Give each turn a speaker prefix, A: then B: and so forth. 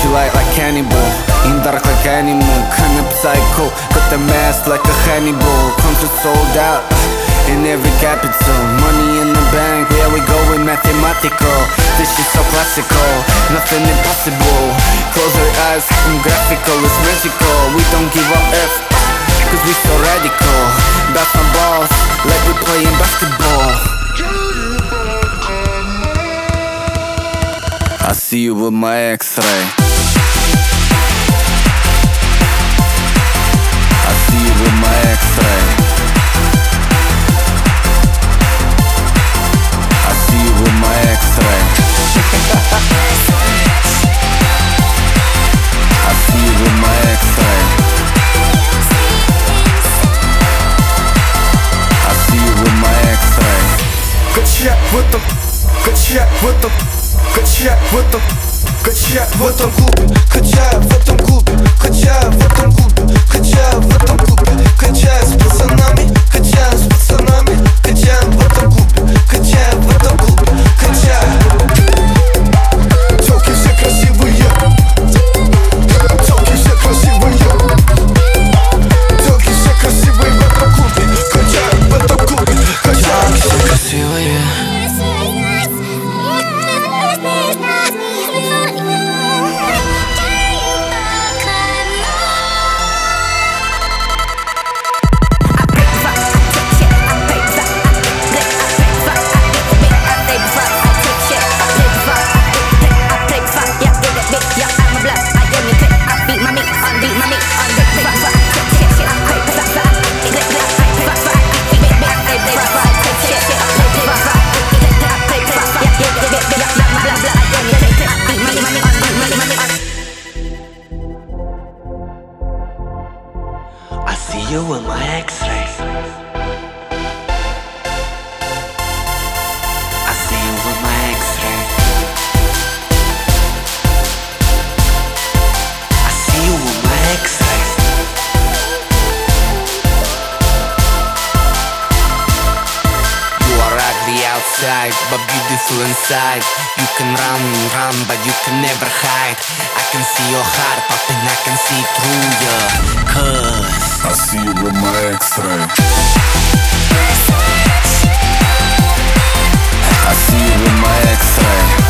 A: you like cannibal. In dark like animal, kind of psycho. Got the mask like a Hannibal. Concert sold out in every capital. Money in the bank, yeah we going mathematical. This shit so classical, nothing impossible. Close your eyes, I'm graphical, it's magical. We don't give a F, cause we so radical. Bounce my balls, like we playing basketball. I see you with my X-ray. I see you with my X-ray. I see you with my X-ray. I see you with my X-ray. I see you with my X-ray.
B: Качай в этом, качай в этом, качай в этом, качай в этом клубе, качай в этом клубе, качай в этом клубе, качай в этом клубе, качай с пацанами, качай с пацанами, качай в этом клубе, качай в этом клубе, качай. Тёлки все красивые, тёлки все красивые, тёлки все красивые в этом клубе, качай в этом клубе, качай. Все красивые.
C: I see you with my X-ray. I see you with my X-ray. I see you with my X-ray.
A: You are ugly outside, but beautiful inside. You can run, but you can never hide. I can see your heart popping, I can see through you. Cause
D: I see you with my X-ray.
A: I see you with my X-ray.